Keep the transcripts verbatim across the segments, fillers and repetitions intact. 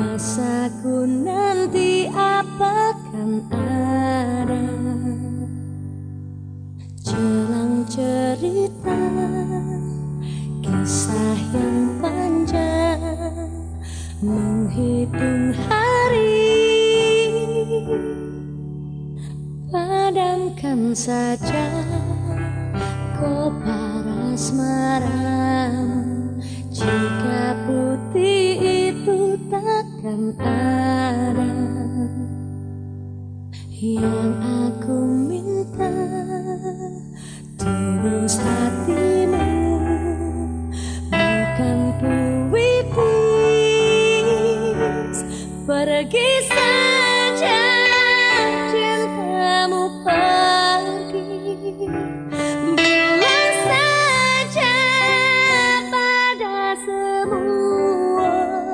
Masaku nanti apakan ada jelang cerita kisah yang panjang, menghitung hari. Padamkan saja koparas maramu, jika putih itu takkan ada. Yang aku minta tulus hatimu, bukan puitis. Pergi saja cintamu, pergi. Bilang saja pada semua,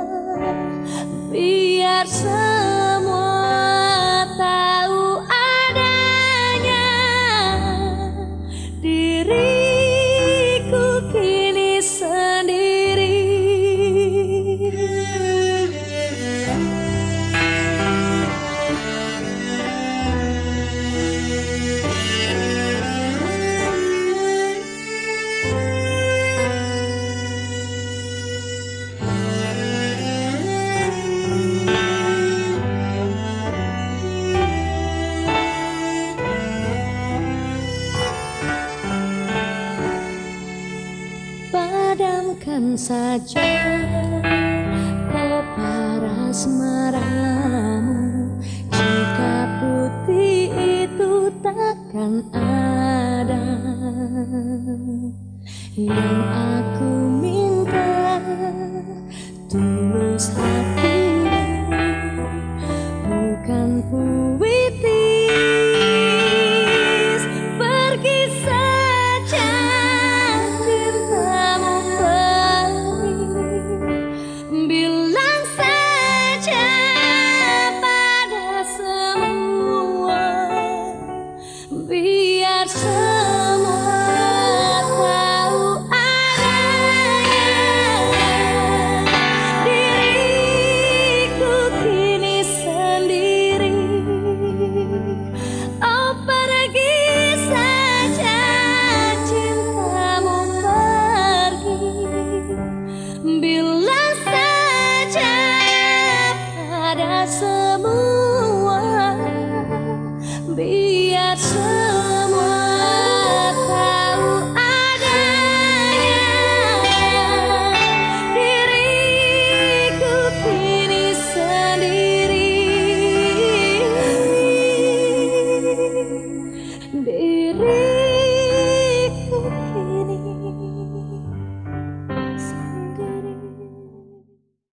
biar semua tahu adanya diriku kini sendiri. Padamkan saja koparas maramu, jika putih itu takkan ada. Yang aku minta tulus hatimu, bukan puitis. Pergi saja cintamu, pergi. Bilang saja pada semua, biar semua tahu adanya diriku kini sendiri. Oh, pergi saja cintamu, pergi. Bilang saja pada semua, biar semua tahu adanya diriku kini sendiri. Diri